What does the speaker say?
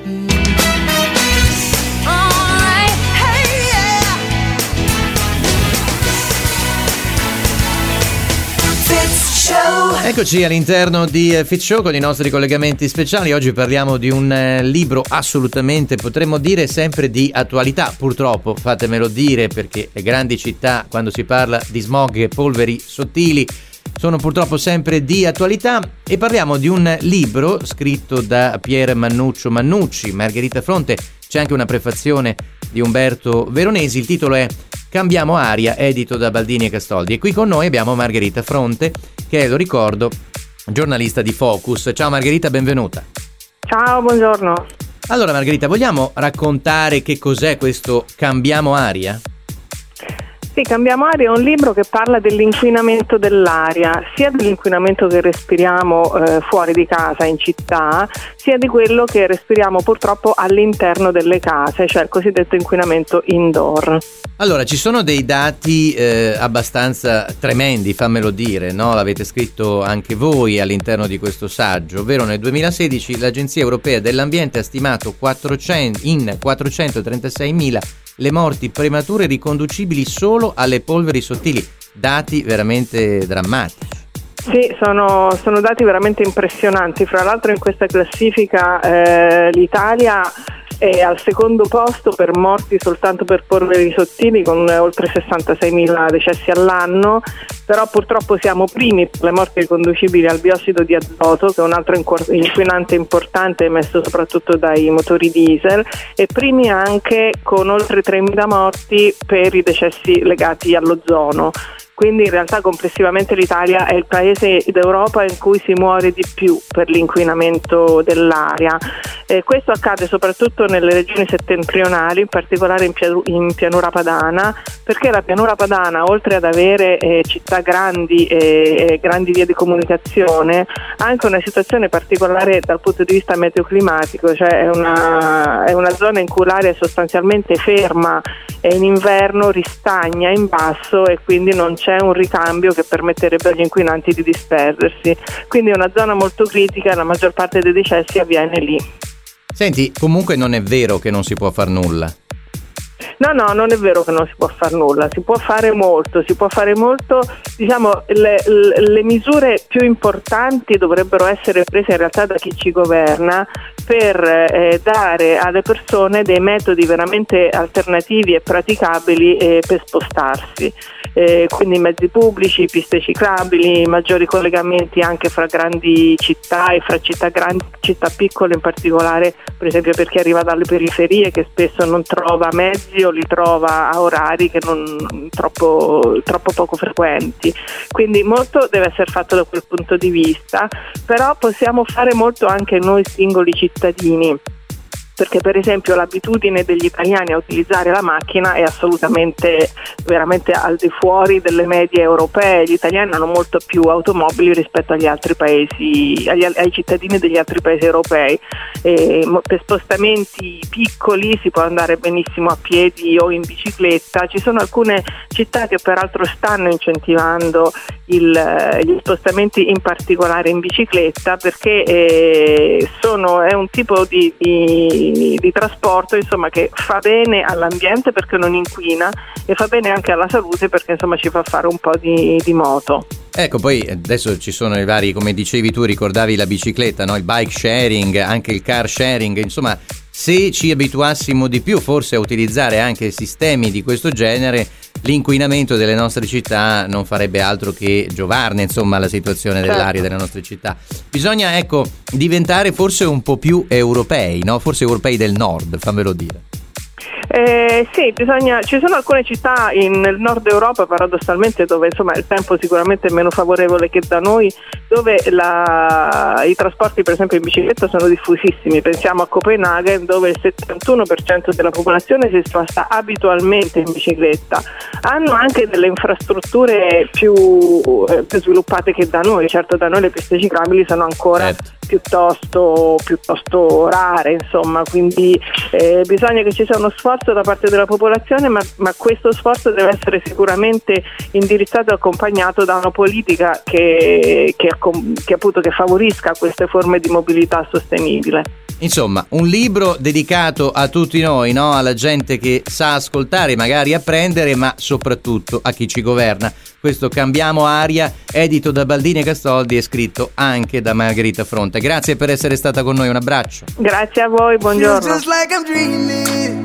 Eccoci all'interno di Fitz Show con i nostri collegamenti speciali. Oggi parliamo di un libro assolutamente, potremmo dire, sempre di attualità, purtroppo, fatemelo dire, perché le grandi città, quando si parla di smog e polveri sottili, sono purtroppo sempre di attualità. E parliamo di un libro scritto da Pier Mannuccio Mannucci, Margherita Fronte. C'è anche una prefazione di Umberto Veronesi. Il titolo è Cambiamo aria, edito da Baldini e Castoldi. E qui con noi abbiamo Margherita Fronte, che è, lo ricordo, giornalista di Focus. Ciao Margherita, benvenuta. Ciao, buongiorno. Allora Margherita, vogliamo raccontare che cos'è questo Cambiamo aria? Sì, Cambiamo aria è un libro che parla dell'inquinamento dell'aria, sia dell'inquinamento che respiriamo fuori di casa, in città, sia di quello che respiriamo purtroppo all'interno delle case, cioè il cosiddetto inquinamento indoor. Allora, ci sono dei dati abbastanza tremendi, fammelo dire, no? L'avete scritto anche voi all'interno di questo saggio, ovvero nel 2016 l'Agenzia Europea dell'Ambiente ha stimato in 436.000 le morti premature riconducibili solo alle polveri sottili. Dati veramente drammatici. Sì, sono dati veramente impressionanti. Fra l'altro in questa classifica l'Italia è al secondo posto per morti soltanto per polveri sottili, con oltre 66.000 decessi all'anno, però purtroppo siamo primi per le morti riconducibili al biossido di azoto, che è un altro inquinante importante emesso soprattutto dai motori diesel, e primi anche con oltre 3.000 morti per i decessi legati all'ozono. Quindi in realtà complessivamente l'Italia è il paese d'Europa in cui si muore di più per l'inquinamento dell'aria. Questo accade soprattutto nelle regioni settentrionali, in particolare in pianura padana, perché la pianura padana, oltre ad avere città grandi e grandi vie di comunicazione, ha anche una situazione particolare dal punto di vista meteoclimatico, cioè è una zona in cui l'aria è sostanzialmente ferma e in inverno ristagna in basso e quindi non c'è un ricambio che permetterebbe agli inquinanti di disperdersi. Quindi è una zona molto critica, la maggior parte dei decessi avviene lì. Senti, comunque non è vero che non si può far nulla. No, non è vero che non si può fare nulla, si può fare molto, diciamo le misure più importanti dovrebbero essere prese in realtà da chi ci governa per dare alle persone dei metodi veramente alternativi e praticabili per spostarsi. Quindi mezzi pubblici, piste ciclabili, maggiori collegamenti anche fra grandi città e fra città grandi, città piccole in particolare, per esempio per chi arriva dalle periferie che spesso non trova mezzi o li trova a orari che non troppo poco frequenti. Quindi molto deve essere fatto da quel punto di vista, però possiamo fare molto anche noi singoli cittadini, perché per esempio l'abitudine degli italiani a utilizzare la macchina è assolutamente veramente al di fuori delle medie europee. Gli italiani hanno molto più automobili rispetto agli altri paesi, ai cittadini degli altri paesi europei. Per spostamenti piccoli si può andare benissimo a piedi o in bicicletta. Ci sono alcune città che peraltro stanno incentivando gli spostamenti, in particolare in bicicletta, perché è un tipo di trasporto, insomma, che fa bene all'ambiente perché non inquina e fa bene anche alla salute perché, insomma, ci fa fare un po' di moto. Ecco, poi adesso ci sono i vari, come dicevi tu, ricordavi la bicicletta, no? Il bike sharing, anche il car sharing, insomma, se ci abituassimo di più forse a utilizzare anche sistemi di questo genere, l'inquinamento delle nostre città non farebbe altro che giovarne, insomma, alla situazione dell'aria delle nostre città. Bisogna, ecco, diventare forse un po' più europei, no? Forse europei del nord, fammelo dire. Sì, ci sono alcune città nel nord Europa, paradossalmente, dove insomma il tempo sicuramente è meno favorevole che da noi, dove i trasporti per esempio in bicicletta sono diffusissimi. Pensiamo a Copenaghen, dove il 71% della popolazione si sposta abitualmente in bicicletta. Hanno anche delle infrastrutture più sviluppate che da noi. Certo, da noi le piste ciclabili sono ancora piuttosto rare, insomma, quindi bisogna che ci sia uno sforzo da parte della popolazione, ma questo sforzo deve essere sicuramente indirizzato e accompagnato da una politica che appunto che favorisca queste forme di mobilità sostenibile. Insomma, un libro dedicato a tutti noi, no? Alla gente che sa ascoltare, magari apprendere, ma soprattutto a chi ci governa. Questo Cambiamo Aria, edito da Baldini e Castoldi e scritto anche da Margherita Fronte. Grazie per essere stata con noi, un abbraccio. Grazie a voi, buongiorno.